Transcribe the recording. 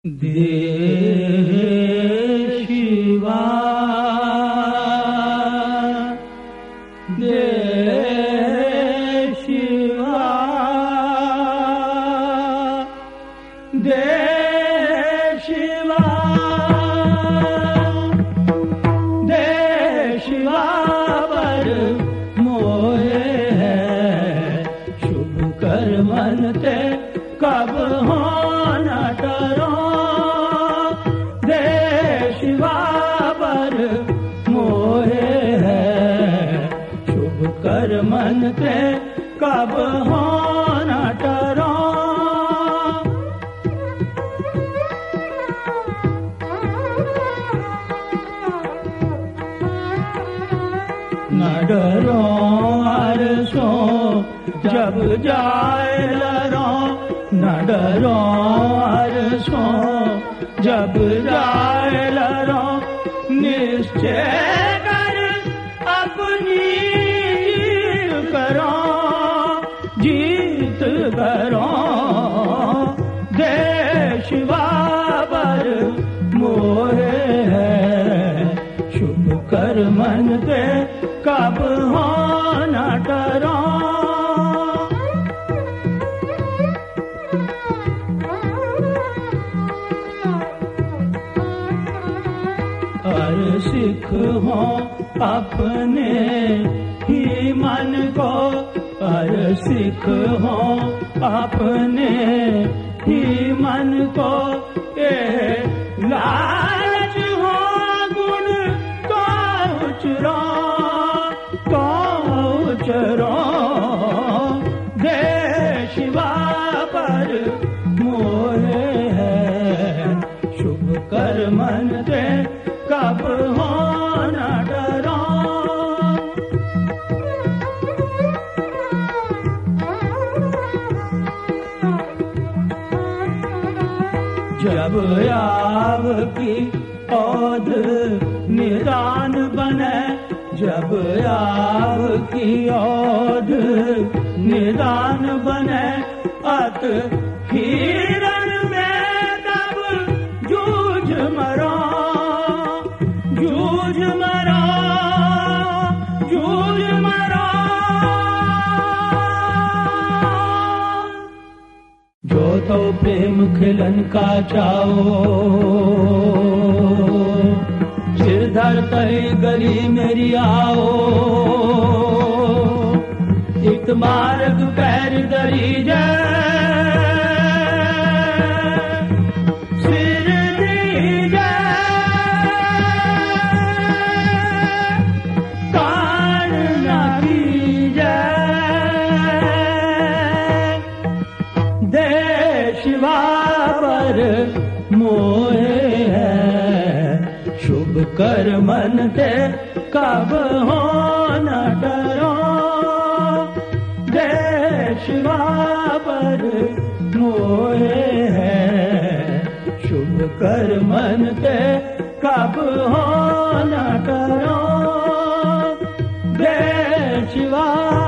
देशिवा देशिवा देशिवा देशिवा पर मोहे है शुभ कर्मन ते कब हो न डरो देशिवा पर मोहे है शुभ कर्मन ते कब हो न डरो न डरो अरसो जब जाए लरो न डरो अरसो जब जाए लरो निश्चय कर अपनी करो जीत करो देशिवा पर मोहे है शुभ कर्मन ते कब हो न डरो हर सिख हो अपने ही मन को हर सिख हो अपने ही मन को ये लालच हो गुण को उचरो देशिवा पर मोहे है शुभ कर्मन ते कब हो न डरो जब आव की औध निदान बने जब आव की औध निदान बने अत हिरण में तब जूझ मरो जूझ मरो जूझ मरो जो तो प्रेम खिलन का चाओ सिरधर तई गली मेरी आओ इत मार्ग पैर दरी सिर दीजे कान न कीजे देशिवा पर मोहे है शुभ कर्मन ते कब हो न डरो देशिवा पर मोहे है शुभ कर्मन ते कब हो न डरो देशिवा